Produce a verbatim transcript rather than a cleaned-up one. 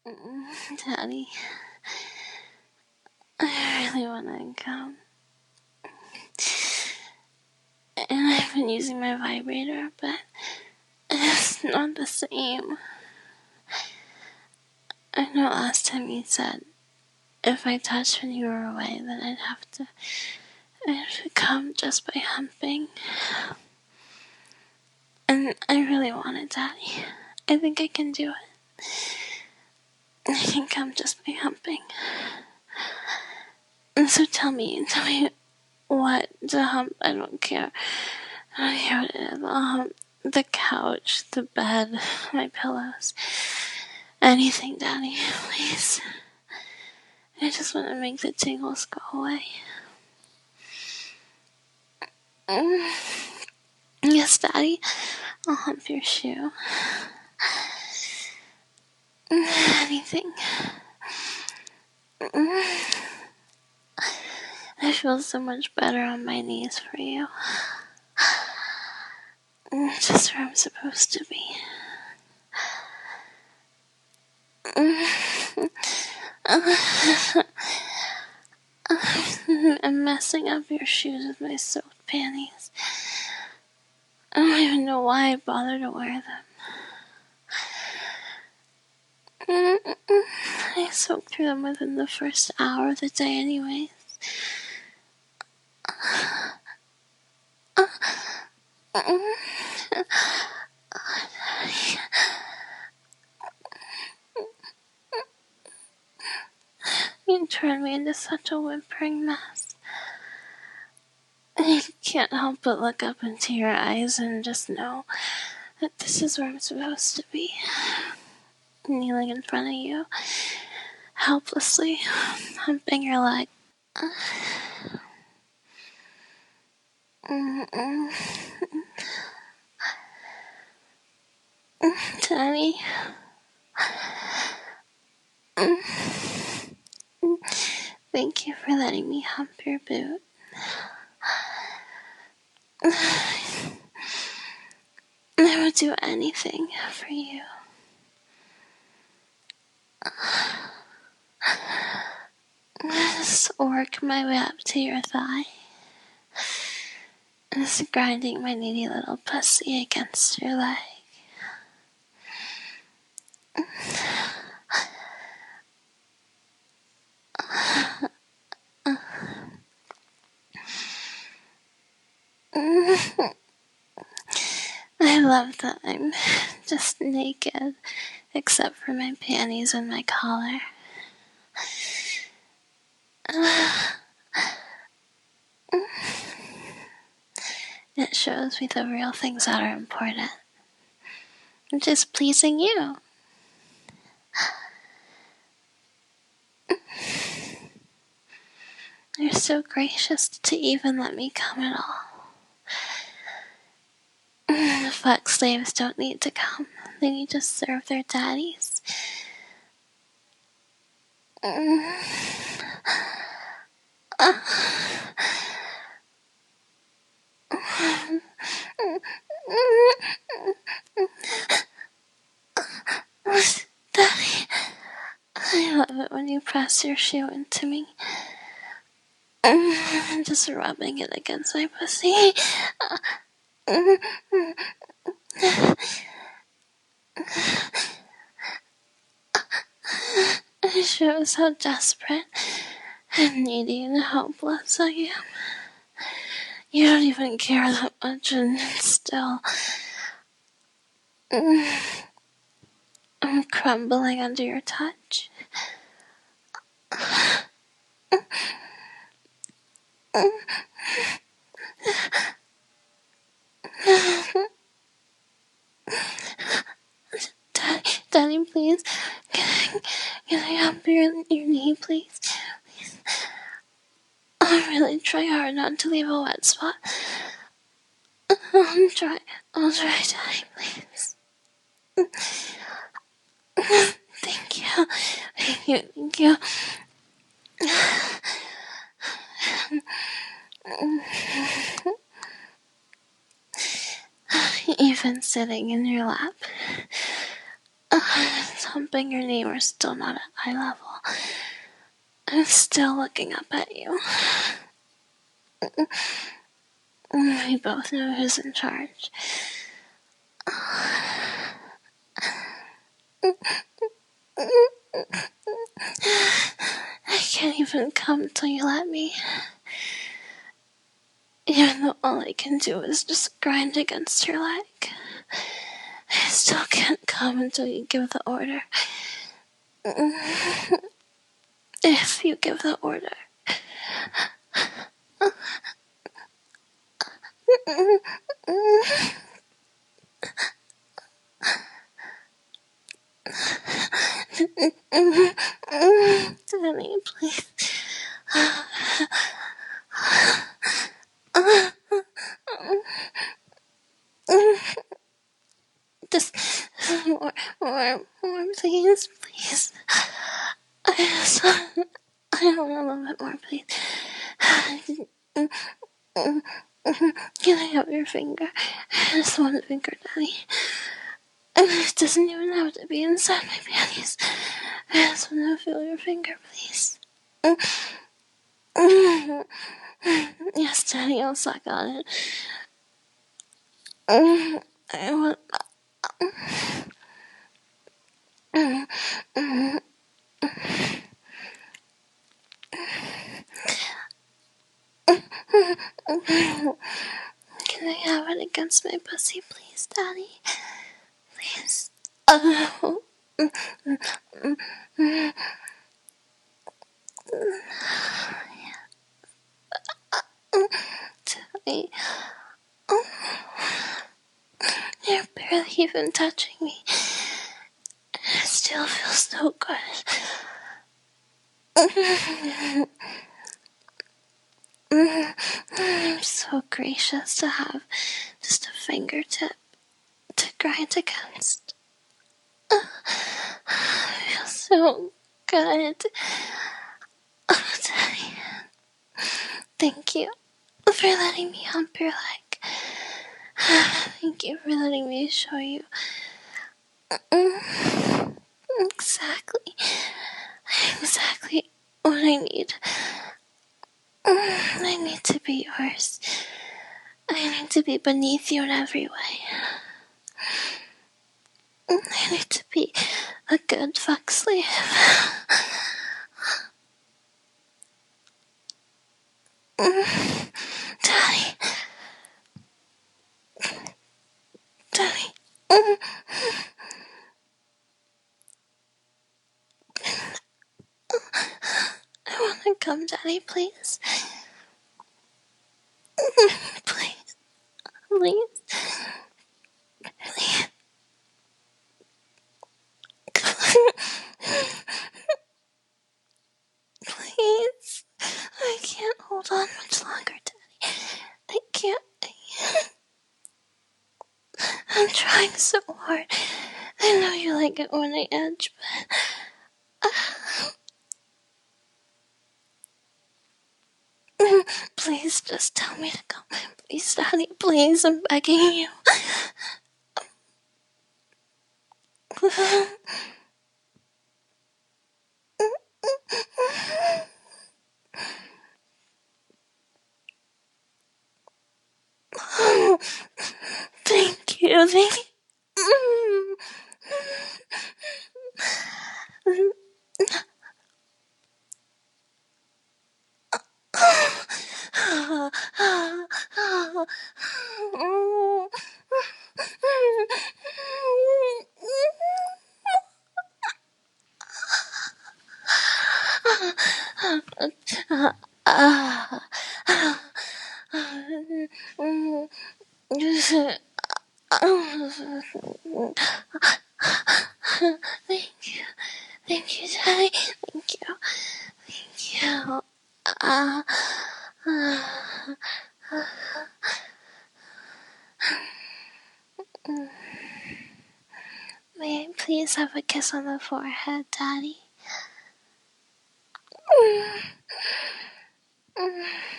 Mm, Daddy, I really want to come. And I've been using my vibrator, but it's not the same. I know last time you said if I touched when you were away, then I'd have to, I'd have to come just by humping. And I really want it, Daddy. I think I can do it. I can come just by humping. And so tell me, tell me what to hump. I don't care. I don't care what it is. I'll hump the couch, the bed, my pillows. Anything, Daddy, please. I just want to make the tingles go away. Mm. Yes, Daddy, I'll hump your shoe. Anything. I feel so much better on my knees for you. Just where I'm supposed to be. I'm messing up your shoes with my soaked panties. I don't even know why I bother to wear them. I soak through them within the first hour of the day anyways. You turned me into such a whimpering mess. I can't help but look up into your eyes and just know that this is where I'm supposed to be. Kneeling in front of you, helplessly humping your leg. Daddy. Thank you for letting me hump your boot. I would do anything for you. Just work my way up to your thigh. Just grinding my needy little pussy against your leg. I love that I'm just naked, except for my panties and my collar. It shows me the real things that are important. I'm just pleasing you. You're so gracious to even let me come at all. The fuck slaves don't need to come. They need to serve their daddies. Daddy, I love it when you press your shoe into me. Just rubbing it against my pussy. It shows how desperate and needy and helpless I am. You don't even care that much, and still I'm crumbling under your touch. Daddy, Daddy, please, can I, can I hump your, your knee, please? Please. I'll really try hard not to leave a wet spot. I'll try, I'll try, Daddy, please. Thank you, thank you, thank you. Even sitting in your lap. Oh, it's humping your knee, we're still not at eye level. I'm still looking up at you. We both know who's in charge. I can't even come till you let me. Even though all I can do is just grind against your leg. I still can't come until you give the order. If you give the order. Danny, please. Just more, more, more, please, please. I just want, I want a little bit more, please. Can I have your finger? Just one finger, Daddy. And it doesn't even have to be inside my panties. I just want to feel your finger, please. Yes, Daddy, I'll suck on it. I want... Can I have it against my pussy, please, Daddy? Please. Oh. Daddy. You're barely even touching me. It still feels so good. I'm so gracious to have just a fingertip to grind against. It feels so good. Oh, Daddy. Thank you for letting me hump your leg. Thank you for letting me show you exactly, exactly what I need. I need to be yours. I need to be beneath you in every way. I need to be a good fuck slave. Daddy. Daddy. I want to come, Daddy, please. Please. Please. Please. Please. I can't hold on much longer, Daddy. I can't. I can't. I'm trying so hard. I know you like it when I edge, but... Uh, please just tell me to come. Please, Daddy, please, I'm begging you. Thank you, thank you. Thank you, thank you, Daddy. Thank you, thank you. Uh, May I please have a kiss on the forehead, Daddy?